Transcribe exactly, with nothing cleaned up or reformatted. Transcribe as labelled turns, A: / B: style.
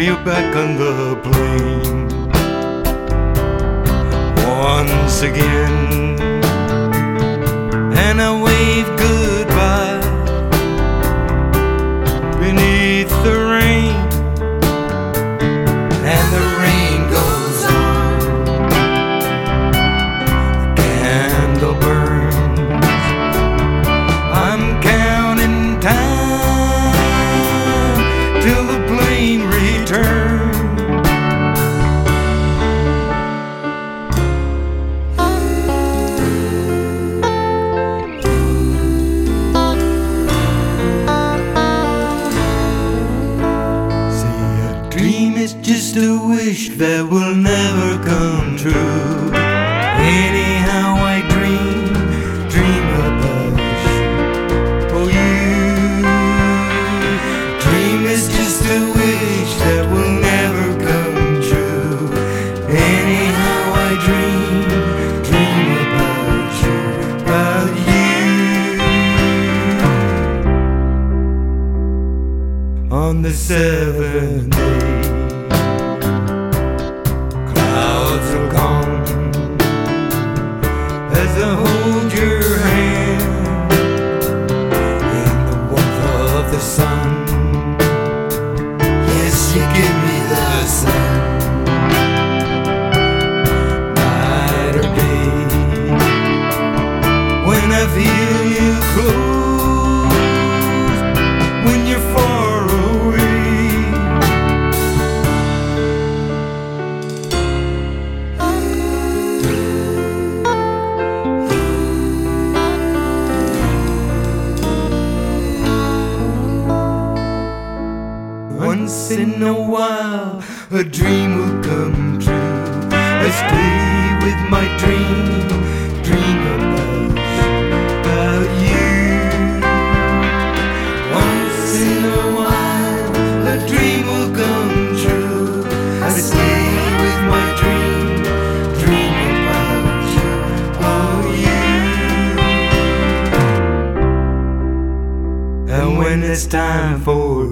A: you're back on the plane once again, and I wave goodbye beneath the rain, and the rain goes on, the candle burns, I'm counting time till the plane returns. Dream is just a wish that will never come true. Anyhow I dream, dream about you. Oh, you. Dream is just a wish that will never come true. Anyhow I dream, dream about you, about you. On the seventh day, clouds are gone as I hold your hand in the warmth of the sun. Yes, you give me the sun, night or day, when I feel you close, when you're far away. Once in a while a dream will come true. I stay with my dream, dream about, about you. Once in a while a dream will come true. I stay with my dream, dream about you, oh you. And when it's time for